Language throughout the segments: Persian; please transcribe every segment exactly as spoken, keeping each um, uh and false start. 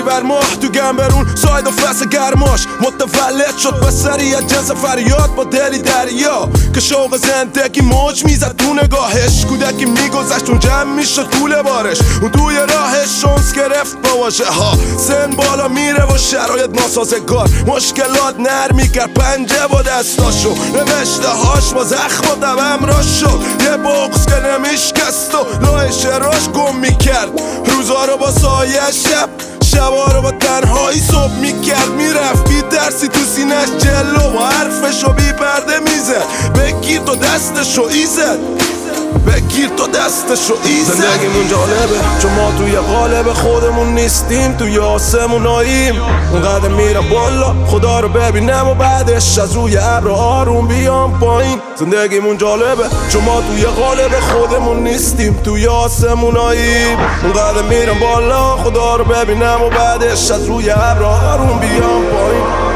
بر ماه تو گمبرون ساید و فس گرماش متولد شد به سریعت جنس فریاد با دلی دریا که شوق زندگی موج میزد تو نگاهش کودکی میگذشت اون جمع میشد کوله بارش اون توی راهش شانس گرفت با واژه ها سن بالا میره و شرایط ناسازگار مشکلات نر میکرد پنجه با دستاشو نوشته هاش با زخم و دم راش شد یه بغض که نمیشکست و لای شراش گم میکرد روزا رو با سایه شب شبا رو با تنهایی صبح میکرد میرفت بی درسی تو سینش جلو و حرفشو بی پرده میزد بگیر تو دستشو ایزد بگیر تو دستشو ایزد زندگیمون جالبه چون ما توی قالب خودمون نیستیم توی آسموناییم اونقدر میرم بالا خدا رو ببینم و بعدش از روی ابر آروم بیام پایین زندگیمون جالبه چون ما توی قالب خودمون نیستیم توی آسموناییم اونقدر میرم بالا خدا رو ببینم و بعدش از روی ابر آروم بیام پایین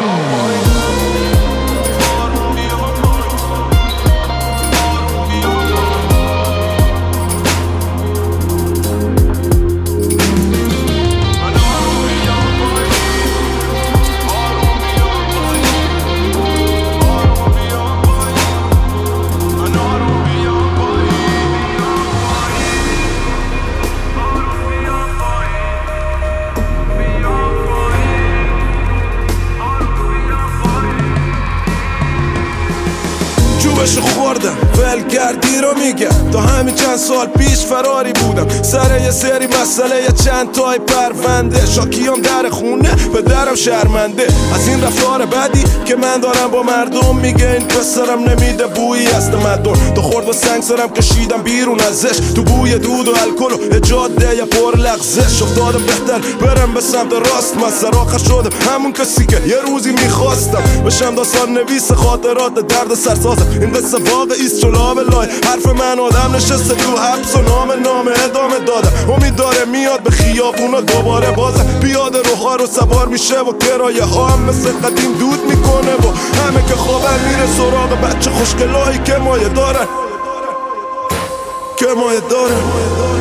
چوبشو خوردم ول کردی رو میگم تا همین چند سال پیش فراری بودم سر یه سری مسئله یه چند تای پرونده شاکیام در خونه به درم شرمنده از این رفتار بدی که من دارم با مردم میگه این پسرم نمیده بویی از تمدن تو خورد و سنگ سرم کشیدم بیرون ازش تو بوی دود و الکل و جاده یه پر لغزش افتادم بهتر برم به سمت راست من سراخه شدم همون کسی که یه روزی میخواستم بشم داستان نویس خاطرات درد سرسازم این قصه واقعی است چلا بلای حرف من آدم نشسته تو حبس و نام نام ادامه دادم امید داره میاد به خیابونا دوباره بازم پیاده روها رو سوار میشه و کرایه ها هم مثل قدیم دود میکنه و همه که خوابن میره سراغ بچه خوشگلایی که مایه دارن که مایه دارن